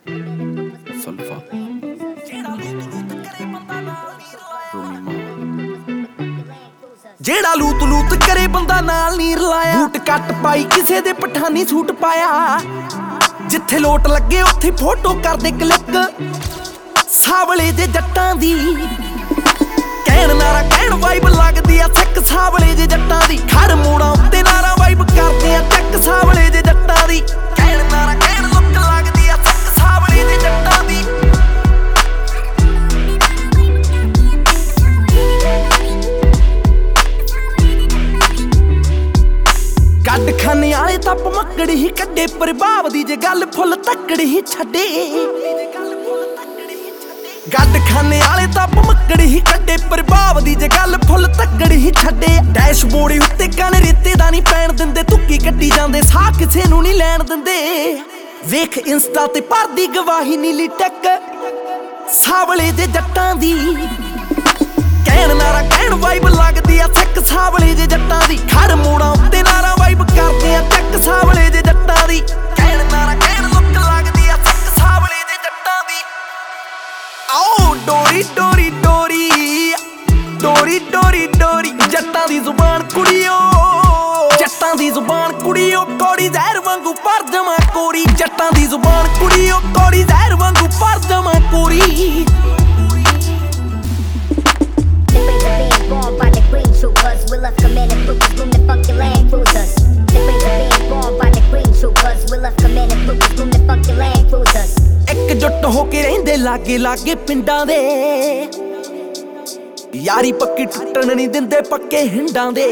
Sulfa ਜਿਹੜਾ ਲੂਤ ਲੂਤ ਕਰੇ ਬੰਦਾ ਨਾਲ ਨੀ ਰਲਾਇਆ। ਬੂਟ ਕੱਟ ਪਾਈ ਕਿਸੇ ਦੇ ਪਠਾਨੀ ਸੂਟ ਪਾਇਆ। ਜਿੱਥੇ ਲੋਟ ਲੱਗੇ ਉੱਥੇ ਫੋਟੋ ਕਰਦੇ ਕਲਿੱਕ। ਸਾਵਲੇ ਦੇ ਜੱਟਾਂ ਦੀ ਕਹਿਣ ਨਾਰਾ ਕਹਿਣ ਵਾਈਬ ਲੱਗਦੀ ਆ ਸਿੱਕ। ਸਾਵਲੇ ਦੇ ਜੱਟਾਂ ਦੀ ਖੜ ਮੋੜਾਂ ਉੱਤੇ ਨਾਰਾ ਵਾਈਬ ਕਰਦੇ ਆ ਚੱਕ। ਸਾਵਲੇ ਦੇ ਜੱਟਾਂ ਦੀ ਕਹਿਣ ਨਾਰਾ ਕਹਿਣ ਲੁੱਕ ਲੱਗਦੀ ਆ ਸਿੱਕ। ਸਾਵਲੇ ਦੇ ਜੱਟਾਂ ਦੀ ਗੱਡ ਖਾਨੇ ਵਾਲੇ ਤਾਂ ਭਮੱਕੜ ਹੀ ਕੱਢੇ। ਪ੍ਰਭਾਵ ਦੀ ਜੇ ਗੱਲ ਫੁੱਲ ਤੱਕੜ ਹੀ ਛੱਡੇ। ਗੱਡ ਖਾਨੇ ਵਾਲੇ ਤਾਂ ਭਮੱਕੜ ਹੀ ਕੱਢੇ। ਪ੍ਰਭਾਵ ਦੀ ਜੇ ਗੱਲ ਫੁੱਲ ਤੱਕੜ ਹੀ ਛੱਡੇ। ਡੈਸ਼ਬੋਰਡ ਉੱਤੇ ਕਣ ਰੇਤੇ ਦਾ ਨਹੀਂ ਪੈਣ ਦਿੰਦੇ। ਤੁੱਕੀ ਕੱਢੀ ਜਾਂਦੇ ਸਾਹ ਕਿਸੇ ਨੂੰ ਨਹੀਂ ਲੈਣ ਦਿੰਦੇ। ਵੇਖ ਇੰਸਟਾ ਤੇ ਭਰਦੀ ਗਵਾਹੀ ਨੀਲੀ ਟੱਕ। ਸਾਵਲੇ ਦੇ ਜੱਟਾਂ ਦੀ ਕਹਿਣ ਨਾਰਾ ਕਹਿਣ ਵਾਈਬ ਲੱਗਦੀ ਆ ਸਿੱਕ। ਸਾਵਲੇ ਦੇ ਜੱਟਾਂ ਦੀ ਖੜ ਮੋੜਾਂ ਉੱਤੇ ਨਾਰਾ ਵਾਈਬ ਕਰਦੇ ਆ ਚੱਕ। ਸਾਵਲੇ ਦੇ ਜੱਟਾਂ ਦੀ ਕਹਿਣ ਨਾਰਾ ਕਹਿਣ ਲੁੱਕ ਲੱਗਦੀ ਆ ਸਿੱਕ। ਸਾਵਲੇ ਦੇ ਜੱਟਾਂ ਦੀ ਆਓ ਡੋਰੀ ਡੋਰੀ ਡੋਰੀ ਡੋਰੀ ਡੋਰੀ ਡੋਰੀ। ਜੱਟਾਂ ਦੀ ਜ਼ੁਬਾਨ ਕੁੜੀਓ ਜੱਟਾਂ ਦੀ ਜ਼ੁਬਾਨ ਕੁੜੀਓ ਕੋੜੀ ਜ਼ਹਿਰ ਵਾਂਗੂ ਪਰ ਜਮਾ ਕੋਰੀ। ਜੱਟਾਂ ਦੀ ਜ਼ੁਬਾਨ ਕੁੜੀਓ ਕੋੜੀ ਜ਼ਹਿਰ ਵਾਂਗੂ ਪਰ ਜਮਾ ਕੋਰੀ। Born by the green troopers, we left commanding troopers, boom the funky Land Cruisers. The brains are being born by the green troopers, we left commanding troopers, boom the funky Land Cruisers. ਇੱਕਜੁੱਟ ਹੋ ਕੇ ਰਹਿੰਦੇ ਲਾਗੇ ਲਾਗੇ ਪਿੰਡਾਂ ਦੇ। ਯਾਰੀ ਪੱਕੀ ਟੁੱਟਣ ਨਹੀਂ ਦਿੰਦੇ ਪੱਕੇ ਹਿੰਡਾਂ ਦੇ।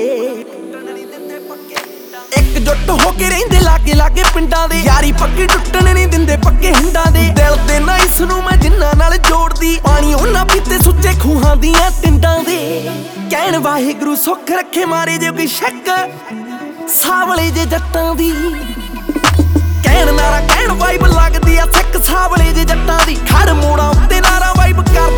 ਇੱਕਜੁੱਟ ਹੋ ਕੇ ਰਹਿੰਦੇ ਲਾਗੇ ਲਾਗੇ ਪਿੰਡਾਂ ਦੇ। ਯਾਰੀ ਪੱਕੀ ਟੁੱਟਣ ਨਹੀਂ ਦਿੰਦੇ ਪੱਕੇ ਹਿੰਡਾਂ ਦੇ। ਦਿਲ ਦੇ ਨਾ ਇਸ ਨੂੰ ਮੈਂ ਜਿੰਨਾਂ ਨਾਲ ਜੋੜਦੀ। ਪਾਣੀ ਉਹਨਾਂ ਪੀਤੇ ਸੁੱਚੇ ਖੂਹਾਂ ਦੀਆਂ ਟਿੰਡਾਂ ਦੇ। ਕਹਿਣ ਵਾਹਿਗੁਰੂ ਸੁੱਖ ਰੱਖੇ ਮਾਰੇ ਜੇ ਕੋਈ ਸ਼ੱਕ। ਸਾਵਲੇ ਜੇ ਜੱਟਾਂ ਦੀ ਕਹਿਣ ਨਾਰਾ ਕਹਿਣ ਵਾਈਬ ਲੱਗਦੀ ਆ ਸਿੱਕ। ਸਾਵਲੇ ਦੇ ਜੱਟਾਂ ਦੀ ਖੜ ਮੋੜਾਂ ਉੱਤੇ ਨਾਰਾ ਵਾਈਬ ਕਰ